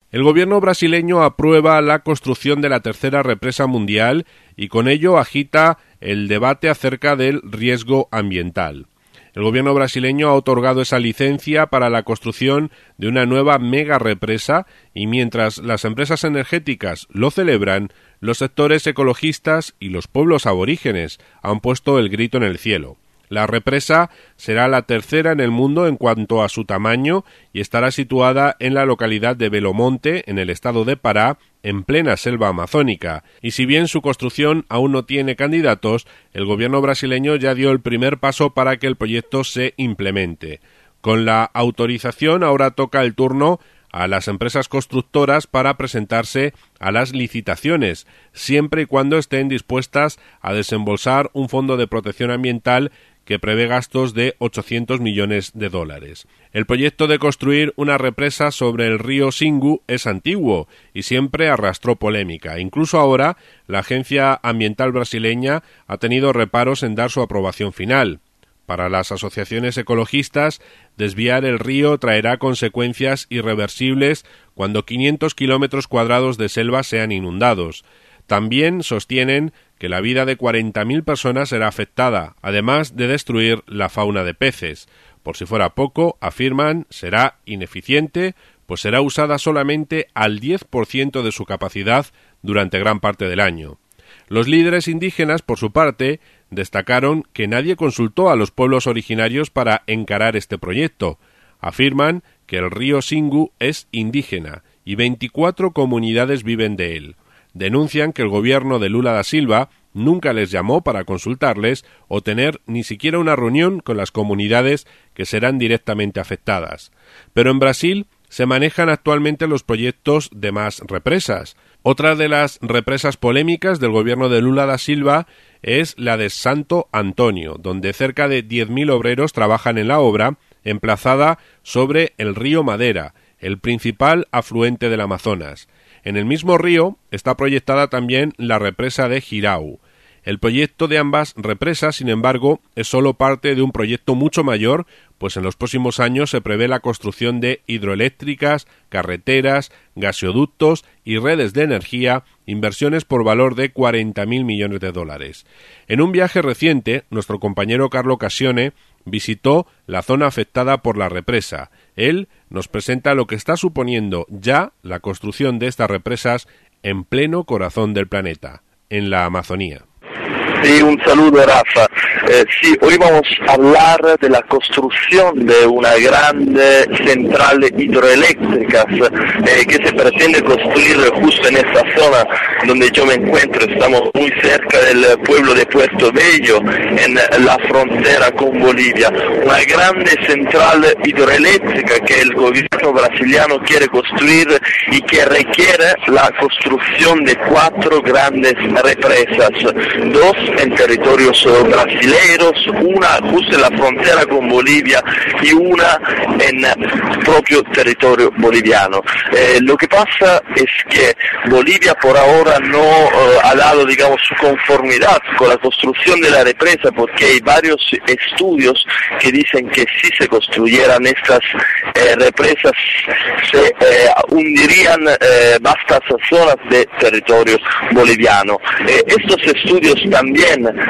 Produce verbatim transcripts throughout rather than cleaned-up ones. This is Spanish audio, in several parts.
El gobierno brasileño aprueba la construcción de la tercera represa mundial y con ello agita el debate acerca del riesgo ambiental. El gobierno brasileño ha otorgado esa licencia para la construcción de una nueva mega represa y mientras las empresas energéticas lo celebran, los sectores ecologistas y los pueblos aborígenes han puesto el grito en el cielo. La represa será la tercera en el mundo en cuanto a su tamaño y estará situada en la localidad de Belo Monte, en el estado de Pará, en plena selva amazónica. Y si bien su construcción aún no tiene candidatos, el gobierno brasileño ya dio el primer paso para que el proyecto se implemente. Con la autorización ahora toca el turno a las empresas constructoras para presentarse a las licitaciones, siempre y cuando estén dispuestas a desembolsar un fondo de protección ambiental que prevé gastos de ochocientos millones de dólares. El proyecto de construir una represa sobre el río Xingu es antiguo y siempre arrastró polémica. Incluso ahora, la Agencia Ambiental brasileña ha tenido reparos en dar su aprobación final. Para las asociaciones ecologistas, desviar el río traerá consecuencias irreversibles cuando quinientos kilómetros cuadrados de selva sean inundados. También sostienen que la vida de cuarenta mil personas será afectada, además de destruir la fauna de peces. Por si fuera poco, afirman, será ineficiente, pues será usada solamente al diez por ciento de su capacidad durante gran parte del año. Los líderes indígenas, por su parte, destacaron que nadie consultó a los pueblos originarios para encarar este proyecto. Afirman que el río Xingu es indígena y veinticuatro comunidades viven de él. Denuncian que el gobierno de Lula da Silva nunca les llamó para consultarles o tener ni siquiera una reunión con las comunidades que serán directamente afectadas. Pero en Brasil se manejan actualmente los proyectos de más represas. Otra de las represas polémicas del gobierno de Lula da Silva es la de Santo Antônio, donde cerca de diez mil obreros trabajan en la obra, emplazada sobre el río Madeira, el principal afluente del Amazonas. En el mismo río está proyectada también la represa de Jirau. El proyecto de ambas represas, sin embargo, es solo parte de un proyecto mucho mayor, pues en los próximos años se prevé la construcción de hidroeléctricas, carreteras, gasoductos y redes de energía, inversiones por valor de cuarenta mil millones de dólares. En un viaje reciente, nuestro compañero Carlo Cassione visitó la zona afectada por la represa. Él nos presenta lo que está suponiendo ya la construcción de estas represas en pleno corazón del planeta, en la Amazonía. Sí, un saludo, Rafa. Eh, sí, hoy vamos a hablar de la construcción de una grande central hidroeléctrica eh, que se pretende construir justo en esta zona donde yo me encuentro. Estamos muy cerca del pueblo de Puerto Bello, en la frontera con Bolivia. Una grande central hidroeléctrica que el gobierno brasiliano quiere construir y que requiere la construcción de cuatro grandes represas, dos en territorios brasileños, una justo en la frontera con Bolivia y una en propio territorio boliviano. Eh, lo que pasa es que Bolivia por ahora no eh, ha dado, digamos, su conformidad con la construcción de la represa, porque hay varios estudios que dicen que si se construyeran estas eh, represas se eh, hundirían eh, vastas zonas de territorio boliviano. Eh, estos estudios también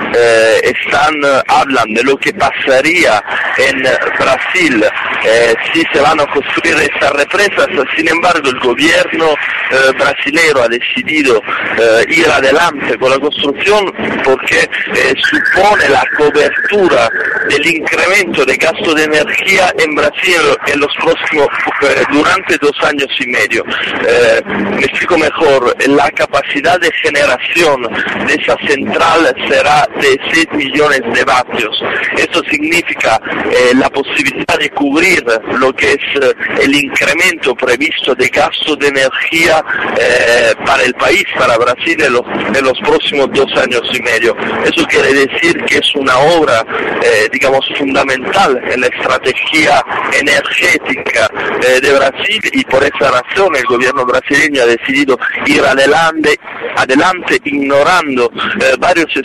eh, están hablan de lo que pasaría en Brasil eh, si se van a construir estas represas. Sin embargo, el gobierno eh, brasileño ha decidido eh, ir adelante con la construcción porque eh, supone la cobertura del incremento de gasto de energía en Brasil en los próximos eh, durante dos años y medio. Eh, me explico mejor. La capacidad de generación de esa central será de seis millones de vatios. Esto significa eh, la posibilidad de cubrir lo que es eh, el incremento previsto de gasto de energía eh, para el país, para Brasil, en los, en los próximos dos años y medio. Eso quiere decir que es una obra, eh, digamos, fundamental en la estrategia energética eh, de Brasil, y por esa razón el gobierno brasileño ha decidido ir adelante, adelante ignorando eh, varios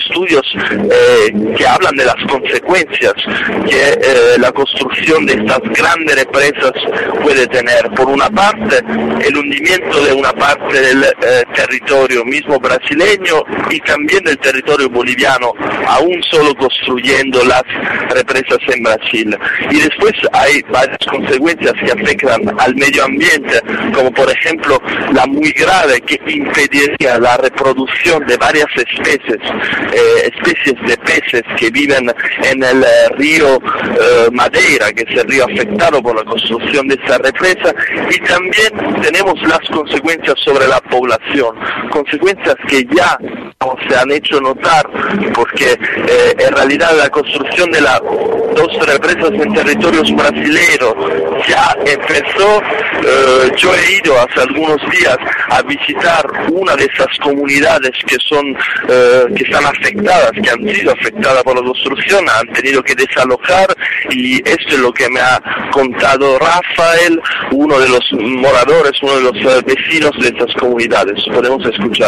estudios eh, que hablan de las consecuencias que eh, la construcción de estas grandes represas puede tener. Por una parte, el hundimiento de una parte del eh, territorio mismo brasileño y también del territorio boliviano, aún solo construyendo las represas en Brasil. Y después hay varias consecuencias que afectan al medio ambiente, como por ejemplo la muy grave que impediría la reproducción de varias especies, eh, especies de peces que viven en el eh, río eh, Madeira, que es el río afectado por la construcción de esta represa, y también tenemos las consecuencias sobre la población, consecuencias que ya se han hecho notar, porque eh, en realidad la construcción de las dos represas en territorios brasileños ya empezó. Eh, yo he ido hace algunos días a visitar una de esas comunidades que son eh, que están afectadas, que han sido afectadas por la construcción, han tenido que desalojar, y esto es lo que me ha contado Rafael, uno de los moradores, uno de los uh, vecinos de estas comunidades. Podemos escuchar.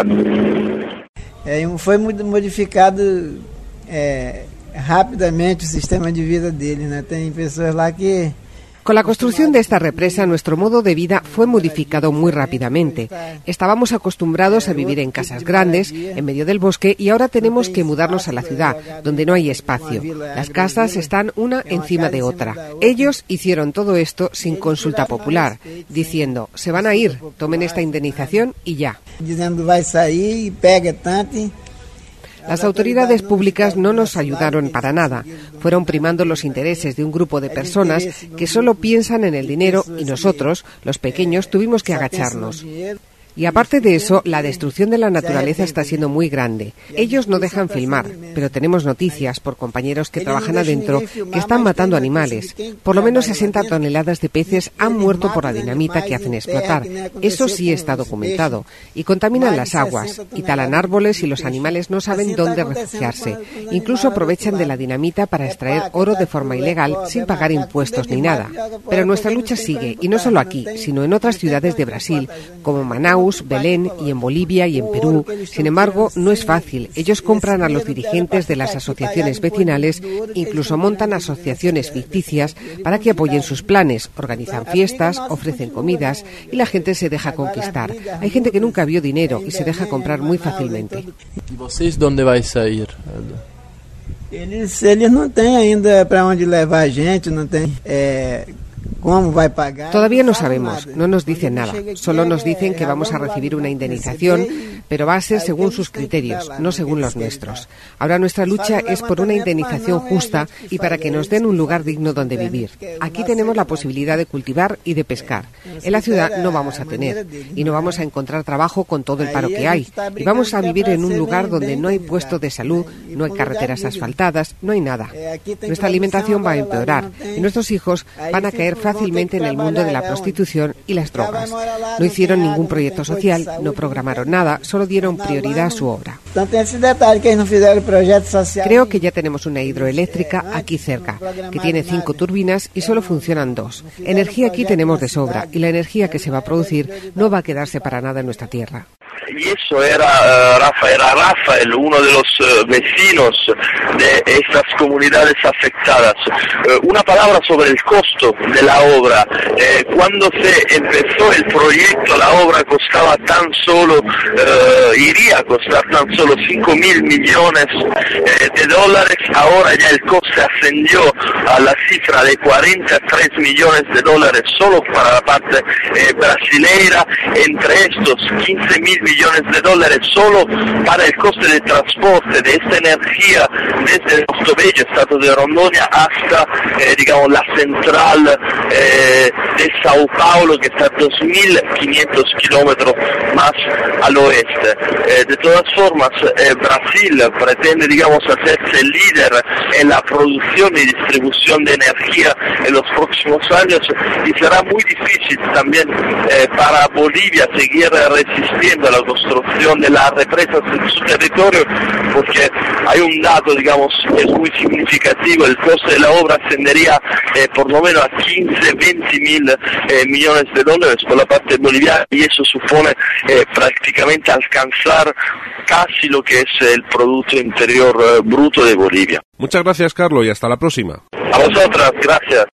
É, foi modificado é, rapidamente o sistema de vida dele, né? Tem pessoas lá que... Con la construcción de esta represa, nuestro modo de vida fue modificado muy rápidamente. Estábamos acostumbrados a vivir en casas grandes, en medio del bosque, y ahora tenemos que mudarnos a la ciudad, donde no hay espacio. Las casas están una encima de otra. Ellos hicieron todo esto sin consulta popular, diciendo, se van a ir, tomen esta indemnización y ya. Diciendo, vai sair y pegue tanto. Las autoridades públicas no nos ayudaron para nada. Fueron primando los intereses de un grupo de personas que solo piensan en el dinero, y nosotros, los pequeños, tuvimos que agacharnos. Y aparte de eso, la destrucción de la naturaleza está siendo muy grande. Ellos no dejan filmar, pero tenemos noticias por compañeros que trabajan adentro que están matando animales. Por lo menos sesenta toneladas de peces han muerto por la dinamita que hacen explotar. Eso sí está documentado. Y contaminan las aguas, y talan árboles, y los animales no saben dónde refugiarse. Incluso aprovechan de la dinamita para extraer oro de forma ilegal sin pagar impuestos ni nada. Pero nuestra lucha sigue, y no solo aquí, sino en otras ciudades de Brasil, como Manaus, Belén, y en Bolivia y en Perú. Sin embargo, no es fácil. Ellos compran a los dirigentes de las asociaciones vecinales, incluso montan asociaciones ficticias para que apoyen sus planes, organizan fiestas, ofrecen comidas, y la gente se deja conquistar. Hay gente que nunca vio dinero y se deja comprar muy fácilmente. ¿Y vosotros dónde vais a ir? Eles, eles não têm ainda para onde levar a gente, não tem... É... Todavía no sabemos, no nos dicen nada, solo nos dicen que vamos a recibir una indemnización, pero va a ser según sus criterios, no según los nuestros. Ahora nuestra lucha es por una indemnización justa y para que nos den un lugar digno donde vivir. Aquí tenemos la posibilidad de cultivar y de pescar. En la ciudad no vamos a tener, y no vamos a encontrar trabajo con todo el paro que hay, y vamos a vivir en un lugar donde no hay puesto de salud, no hay carreteras asfaltadas, no hay nada. Nuestra alimentación va a empeorar, y nuestros hijos van a caer fácilmente en el mundo de la prostitución y las drogas. No hicieron ningún proyecto social, no programaron nada, solo dieron prioridad a su obra. Creo que ya tenemos una hidroeléctrica aquí cerca, que tiene cinco turbinas y solo funcionan dos. Energía aquí tenemos de sobra, y la energía que se va a producir no va a quedarse para nada en nuestra tierra. Y eso era uh, Rafael, era Rafael, uno de los uh, vecinos de estas comunidades afectadas. Uh, una palabra sobre el costo de la obra. Eh, cuando se empezó el proyecto, la obra costaba tan solo, uh, iría a costar tan solo cinco mil millones eh, de dólares. Ahora ya el coste ascendió a la cifra de cuarenta y tres millones de dólares solo para la parte eh, brasileira. Entre estos, quince mil millones de dólares solo para el coste de transporte de esta energía desde el Portobello, estado de Rondônia, hasta eh, digamos la central eh, de Sao Paulo, que está a dos mil quinientos kilómetros más al oeste. Eh, de todas formas, eh, Brasil pretende, digamos, hacerse líder en la producción y distribución de energía en los próximos años, y será muy difícil también eh, para Bolivia seguir resistiendo a la construcción de las represas en su territorio, porque hay un dato, digamos, que es muy significativo. El costo de la obra ascendería eh, por lo menos a quince, veinte mil eh, millones de dólares por la parte boliviana, y eso supone eh, prácticamente alcanzar casi lo que es el Producto Interior eh, Bruto de Bolivia. Muchas gracias, Carlos, y hasta la próxima. A vosotras, gracias.